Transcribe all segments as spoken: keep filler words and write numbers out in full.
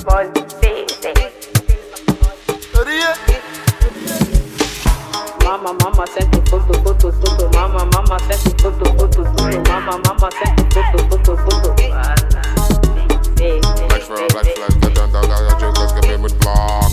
boy, say, say. Mama, mama, sent a photo, photo, photo. Mama, mama, sent a photo, photo, photo. Mama, mama, sent a photo, photo, photo. Say, say, Black flag, black flag, get down, down, down, down, just get me with block.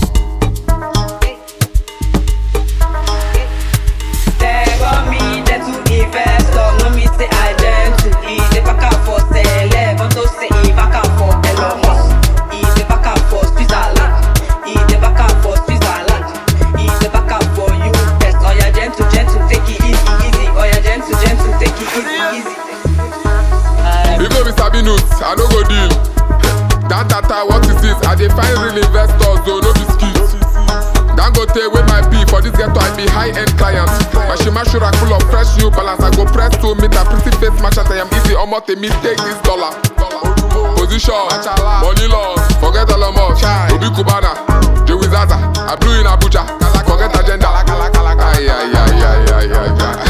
They got me there to invest, no me say I dare to eat. If I can for sell, want to say if I can for Elon Musk. Eat if I can for Switzerland. Eat if I can for Switzerland. Eat if I can for you. Yes, oh yeah, gentle, gentle, take it easy, easy. Oh yeah, gentle, gentle, take it easy, easy. If no be sabi news, I no go deal. That data, what is this? I dey find real investors, though no be skills. Dangote with my P for this ghetto, I be high-end client. My shima shura full of fresh new balance. I go press to meet a pretty face match at I am easy. Almost a me take this dollar. Position, money loss, forget Elon Musk. Obi Kubana, Joey Zaza, I blew in Abuja. Forget agenda. Ay, ay, ay, ay, ay, ay,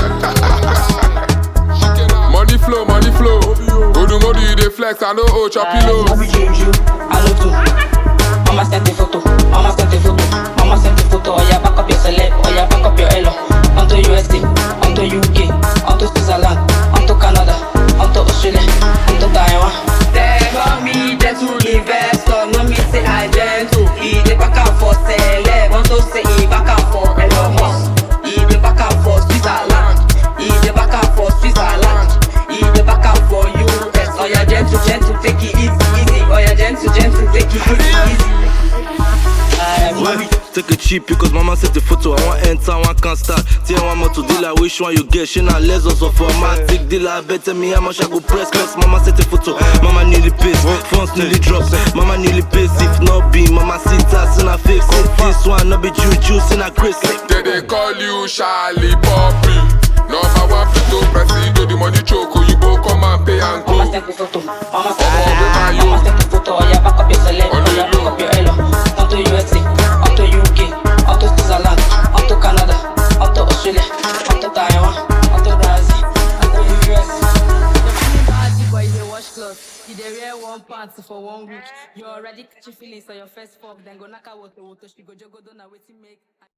ay. Money flow, money flow. Odu modu you dey flex, I know oh choppy low. Mama change you, I know too. Mama sent a photo, mama sent a photo, mama sent a photo. Oh yeah, back up your celeb, oh yeah, back up your elo. Onto U S A, onto U K, onto Switzerland, onto Canada, onto Australia, onto Taiwan. They got me there to invest, no me say I dare to eat. If I can for celeb, want to say if I can for Elon Musk. If I can for Switzerland, if I can for Switzerland, if I can for U S. Oh yeah, gentle, gentle, take it easy, easy. Oh yeah, gentle, gentle, take it easy, easy. Ouais, take it cheap because mama set the photo. I want enter, one can't start. Tell one more to deal, which one you get? She not less also for my tick deal. I better me how much I go press. Cause mama set the photo. Mama nearly pays, funds nearly drops. Mama nearly pays. If not be, mama sit us in a fix it. This one not be juice in a grace. They they call you Charlie Poppy. Number one photo pressing to the money choke. You go come and pay and go. Mama sent the photo, mama sent the photo, mama sent the photo. Oh yeah, back up your celeb, oh yeah, back up your elo. Onto U S A, onto U K, onto Switzerland, onto Canada, onto Australia, onto Taiwan, onto Brazil, onto U S. Party boy, they wash clothes. You dey wear one pants for one week. You already catch your feelings on your first fuck. Then go knock out water, water. She go jogo down, waiting make.